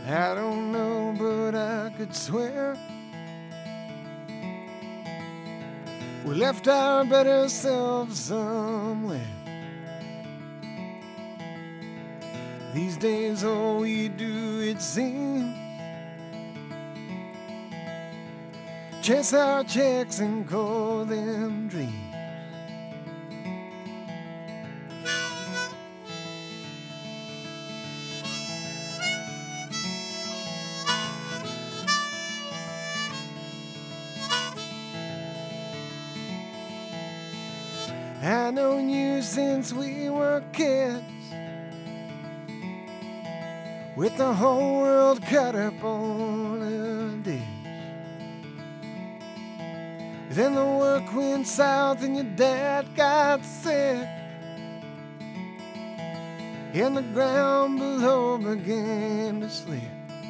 I don't know, but I could swear we left our better selves somewhere. These days all we do, it seems, chase our checks and call them dreams. I known you since we were kids, with the whole world cut up on a dish. Then the work went south and your dad got sick, and the ground below began to slip.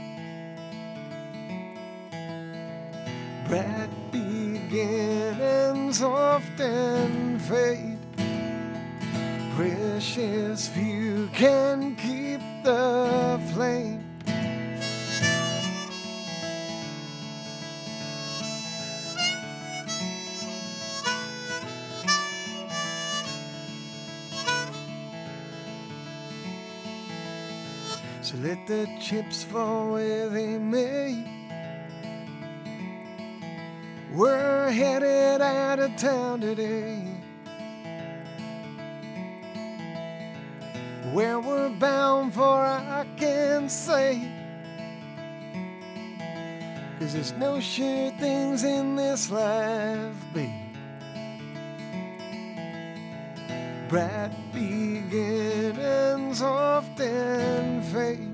Bright beginnings often fade, precious few can keep the flame. So let the chips fall where they may. We're headed out of town today, where we're bound for I can't say, 'cause there's no sure things in this life, babe. Bright beginnings often fade,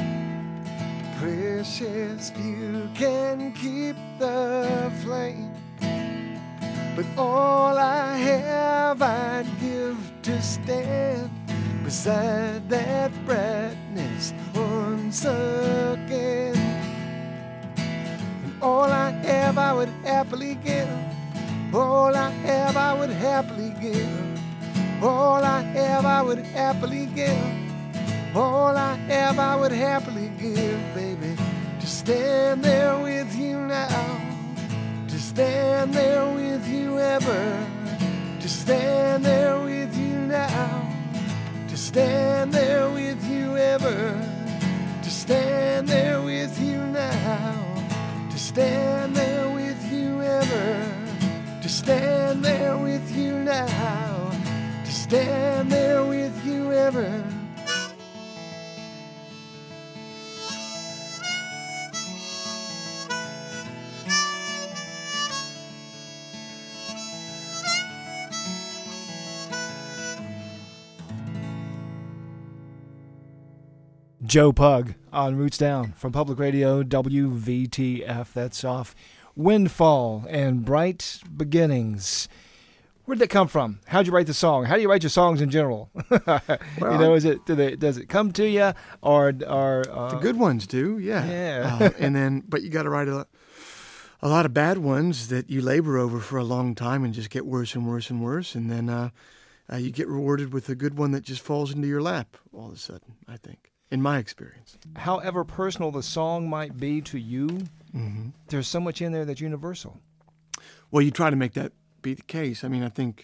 precious few can keep the flame. But all I have I'd give to stand beside that brightness once again. And all I have I would happily give, all I have I would happily give, all I have I would happily give, all I have I would happily give, baby. To stand there with you now, to stand there with you ever, to stand there with you now, to stand there with you ever, to stand there with you now, to stand there with you ever, to stand there with you now, to stand there with you ever. Joe Pug on Roots Down from Public Radio WVTF. That's off Windfall and Bright Beginnings. Where did that come from? How'd you write the song? How do you write your songs in general? Well, you know, does it come to you, or the good ones do, yeah. And then, but you got to write a lot of bad ones that you labor over for a long time and just get worse and worse and worse, and then you get rewarded with a good one that just falls into your lap all of a sudden, I think. In my experience. However personal the song might be to you, there's so much in there that's universal. Well, you try to make that be the case. I mean, I think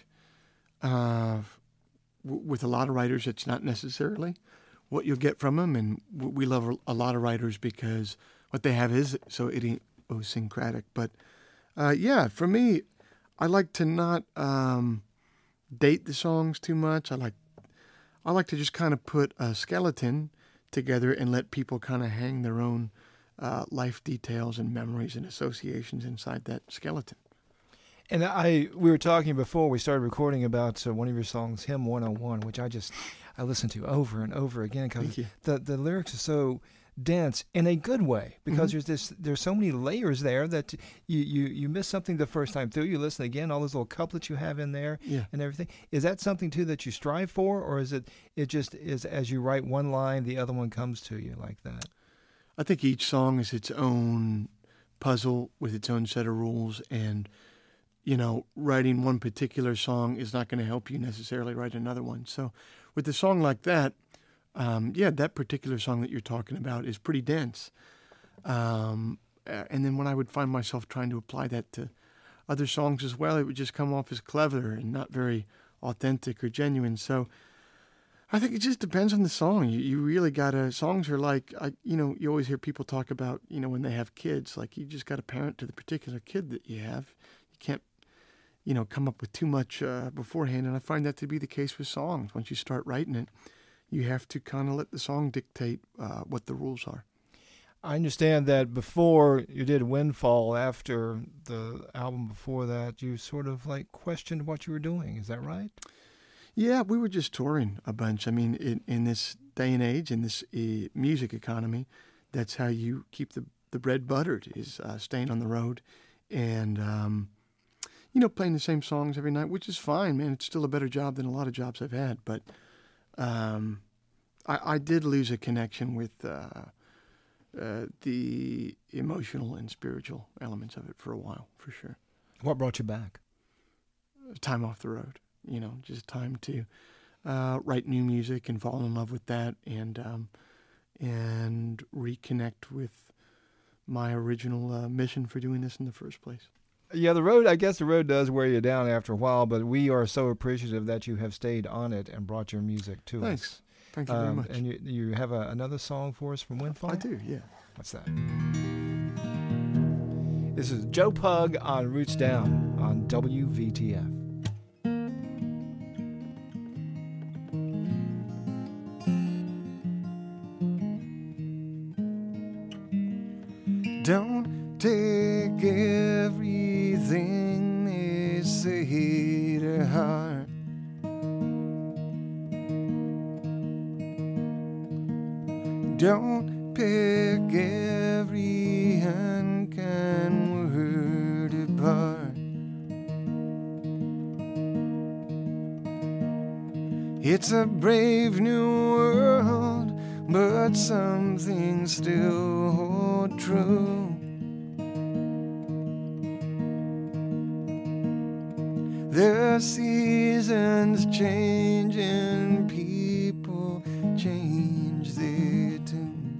with a lot of writers, it's not necessarily what you'll get from them, and we love a lot of writers because what they have is so idiosyncratic. But yeah, for me, I like to not date the songs too much. I like to just kind of put a skeleton together and let people kind of hang their own life details and memories and associations inside that skeleton. And we were talking before we started recording about one of your songs, Hymn 101, which I listen to over and over again because the lyrics are so dense in a good way, because there's so many layers there that you miss something the first time through. You listen again, all those little couplets you have in there and everything. Is that something too that you strive for, or is it just is as you write one line, the other one comes to you like that? I think each song is its own puzzle with its own set of rules, and writing one particular song is not going to help you necessarily write another one. So with a song like that, Yeah, that particular song that you're talking about is pretty dense. And then when I would find myself trying to apply that to other songs as well, it would just come off as clever and not very authentic or genuine. So I think it just depends on the song. You really gotta, songs are like, you always hear people talk about, when they have kids, like you just gotta parent to the particular kid that you have. You can't, come up with too much beforehand. And I find that to be the case with songs. Once you start writing it, you have to kind of let the song dictate what the rules are. I understand that before you did Windfall, after the album before that, you sort of like questioned what you were doing. Is that right? Yeah, we were just touring a bunch. I mean, in this day and age, in this music economy, that's how you keep the bread buttered, is staying on the road and, playing the same songs every night, which is fine, man. It's still a better job than a lot of jobs I've had. But I did lose a connection with the emotional and spiritual elements of it for a while, for sure. What brought you back? Time off the road, just time to write new music and fall in love with that and reconnect with my original mission for doing this in the first place. Yeah, I guess the road does wear you down after a while, but we are so appreciative that you have stayed on it and brought your music to us. Thank you very much. And you have another song for us from Windfall? I do, yeah. What's that? This is Joe Pug on Roots Down on WVTF. Don't take everything they say to heart. Don't pick every unkind word apart. It's a brave new world, but some things still hold true. The seasons change and people change their tune,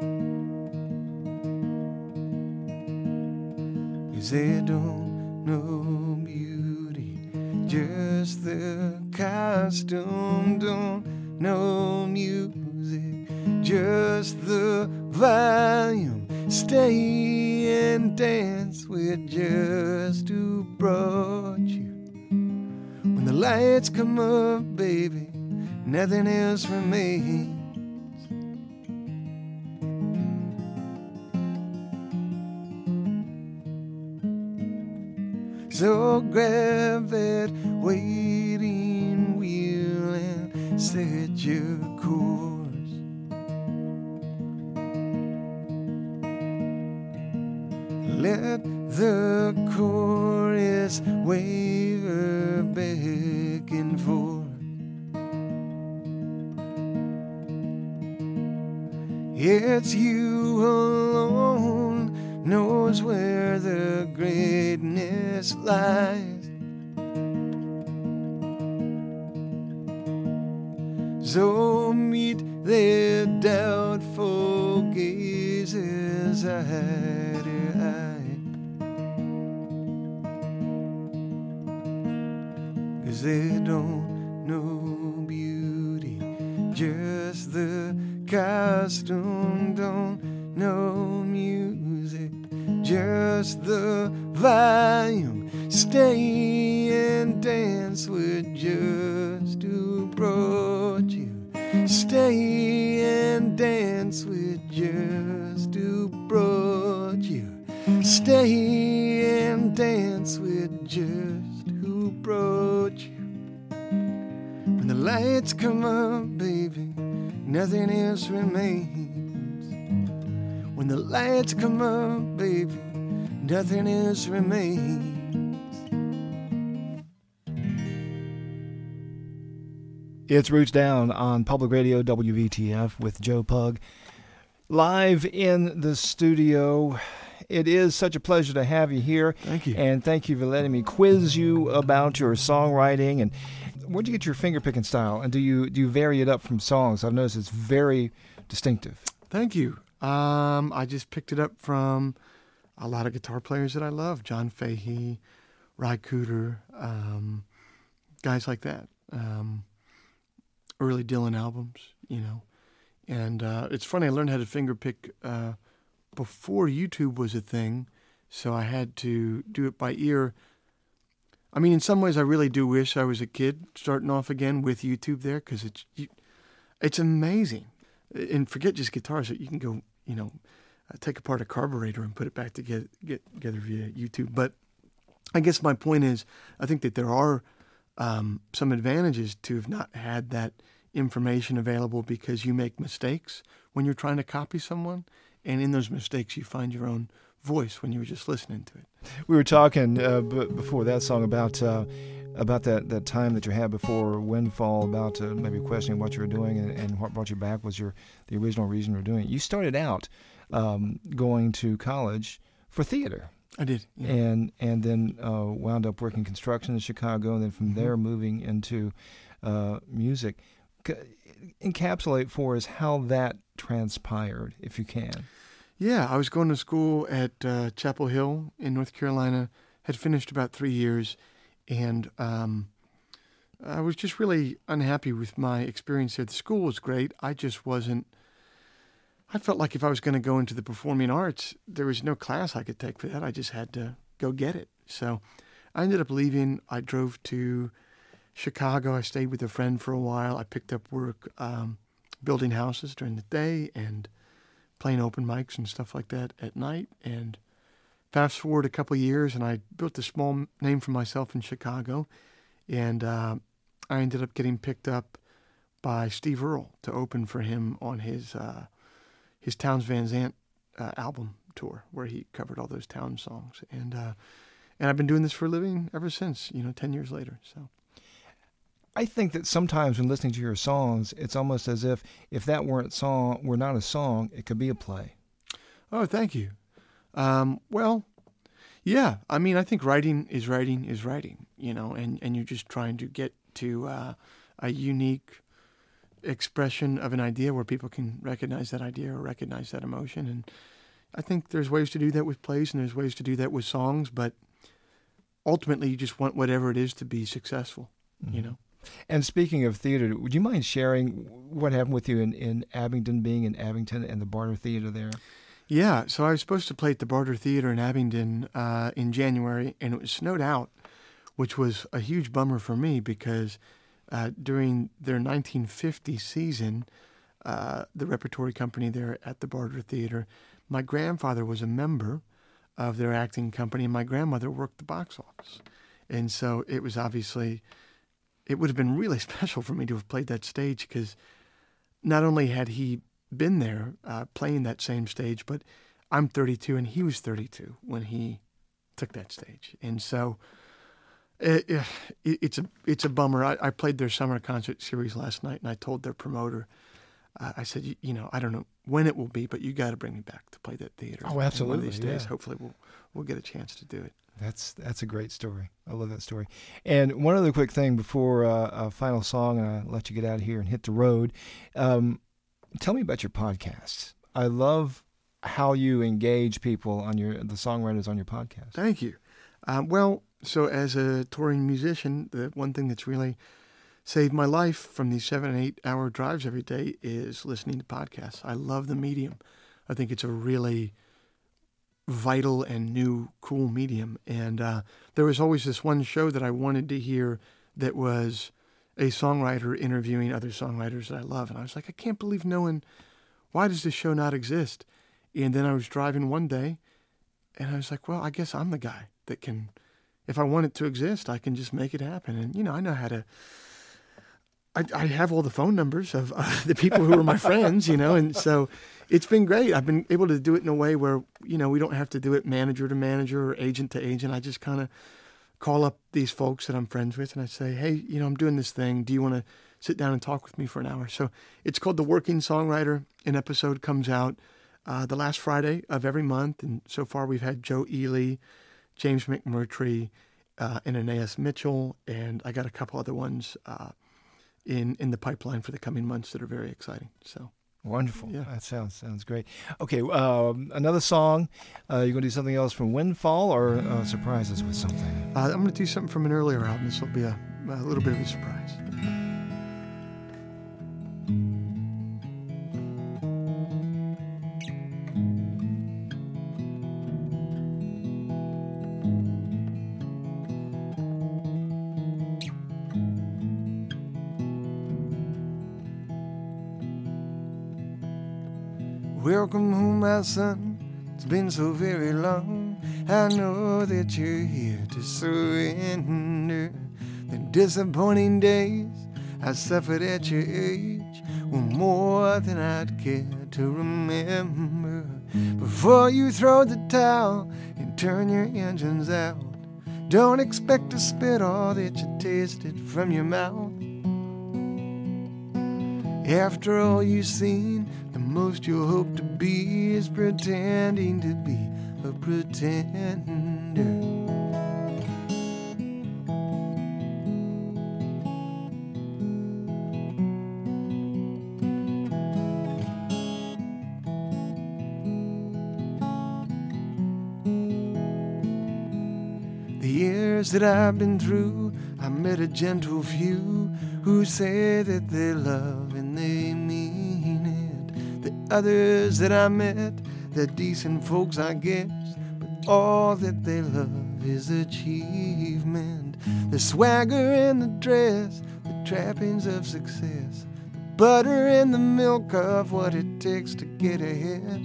'cause they don't know beauty, just the costume. Don't know music, just the volume. Stay and dance with just who brought you. When the lights come up, baby, nothing else remains. So grab that waiting wheel and set your course. Let the chorus waver back and forth. It's you alone knows where the greatness lies. So meet their doubtful gazes eye to eye, 'cause they don't know beauty, just the costume. Don't know music, just the volume. Stay and dance with just who brought you. Stay and dance with just who brought you. Stay and dance with just who brought you. When the lights come up, baby, nothing else remains. When the lights come up, baby, nothing else remains. It's Roots Down on Public Radio WVTF with Joe Pug. Live in the studio It is such a pleasure to have you here. Thank you. And thank you for letting me quiz you about your songwriting. And where'd you get your finger-picking style? And do you vary it up from songs? I've noticed it's very distinctive. Thank you. I just picked it up from a lot of guitar players that I love. John Fahey, Ry Cooder, guys like that. Early Dylan albums, And it's funny, I learned how to finger pick before YouTube was a thing, so I had to do it by ear. I mean, in some ways, I really do wish I was a kid starting off again with YouTube there, because it's amazing. And forget just guitars, you can go, take apart a carburetor and put it back together via YouTube. But I guess my point is, I think that there are some advantages to have not had that information available, because you make mistakes when you're trying to copy someone, and in those mistakes you find your own voice when you were just listening to it. We were talking before that song about that time that you had before Windfall, about maybe questioning what you were doing, and what brought you back was the original reason you were doing it. You started out going to college for theater. I did. Yeah. And then wound up working construction in Chicago, and then from there moving into music. Encapsulate for us how that transpired, if you can. Yeah, I was going to school at Chapel Hill in North Carolina, had finished about 3 years, and I was just really unhappy with my experience there. The school was great. I just wasn't. I felt like if I was going to go into the performing arts, there was no class I could take for that. I just had to go get it. So I ended up leaving. I drove to Chicago. I stayed with a friend for a while. I picked up work building houses during the day and playing open mics and stuff like that at night. And fast forward a couple of years, and I built a small name for myself in Chicago. And I ended up getting picked up by Steve Earle to open for him on his Townes Van Zandt album tour, where he covered all those Townes songs. And I've been doing this for a living ever since, 10 years later. So I think that sometimes when listening to your songs, it's almost as if that were not a song, it could be a play. Oh, thank you. Well, yeah. I mean, I think writing is writing, and you're just trying to get to a unique expression of an idea where people can recognize that idea or recognize that emotion. And I think there's ways to do that with plays, and there's ways to do that with songs, but ultimately you just want whatever it is to be successful, And speaking of theater, would you mind sharing what happened with you in Abingdon, being in Abington and the Barter Theater there? Yeah, so I was supposed to play at the Barter Theater in Abingdon in January, and it was snowed out, which was a huge bummer for me, because during their 1950 season, the repertory company there at the Barter Theater, my grandfather was a member of their acting company, and my grandmother worked the box office. And so it was obviously, it would have been really special for me to have played that stage, because not only had he been there playing that same stage, but I'm 32 and he was 32 when he took that stage. And so it's a bummer. I played their summer concert series last night, and I told their promoter, I said, I don't know when it will be, but you got to bring me back to play that theater. Oh, absolutely. One of these days, hopefully we'll get a chance to do it. That's a great story. I love that story. And one other quick thing before a final song, and I'll let you get out of here and hit the road. Tell me about your podcasts. I love how you engage people on the songwriters on your podcast. Thank you. So as a touring musician, the one thing that's really saved my life from these 7 and 8 hour drives every day is listening to podcasts. I love the medium. I think it's a really vital and new, cool medium. And there was always this one show that I wanted to hear that was a songwriter interviewing other songwriters that I love. And I was like, I can't believe why does this show not exist? And then I was driving one day, and I was like, well, I guess I'm the guy that can, if I want it to exist, I can just make it happen. And, I know how to, I have all the phone numbers of the people who are my friends, and so it's been great. I've been able to do it in a way where, we don't have to do it manager to manager or agent to agent. I just kind of call up these folks that I'm friends with, and I say, hey, I'm doing this thing. Do you want to sit down and talk with me for an hour? So it's called The Working Songwriter. An episode comes out the last Friday of every month. And so far we've had Joe Ely, James McMurtry, and Aeneas Mitchell. And I got a couple other ones in the pipeline for the coming months that are very exciting. So wonderful. Yeah. That sounds great. Okay, another song. You're going to do something else from Windfall or surprise us with something? I'm going to do something from an earlier album. This will be a little bit of a surprise. Welcome home, my son. It's been so very long. I know that you're here to surrender. The disappointing days I suffered at your age were more than I'd care to remember. Before you throw the towel and turn your engines out, don't expect to spit all that you tasted from your mouth. After all you've seen, the most you'll hope to be is pretending to be a pretender. The years that I've been through, I met a gentle few who say that they love and they mean it. The others that I met, they're decent folks, I guess, but all that they love is achievement. The swagger in the dress, the trappings of success, the butter and the milk of what it takes to get ahead.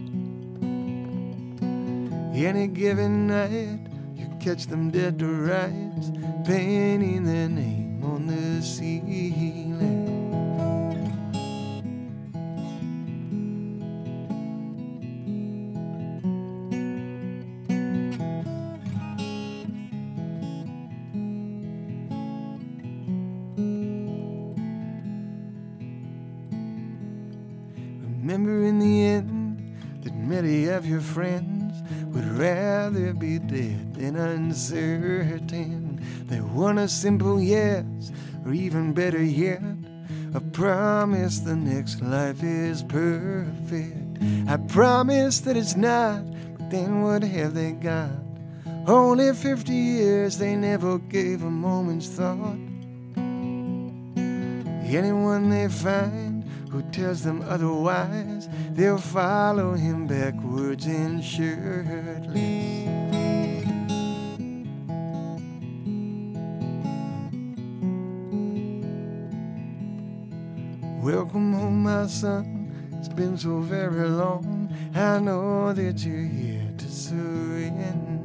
Any given night, you catch them dead to rights, painting their name on the ceiling. Remember in the end that many of your friends would rather be dead than uncertain. They want a simple yes, or even better yet, a promise the next life is perfect. I promise that it's not, but then what have they got? Only 50 years they never gave a moment's thought. Anyone they find who tells them otherwise, they'll follow him backwards and shirtless. Welcome home, my son. It's been so very long. I know that you're here to surrender.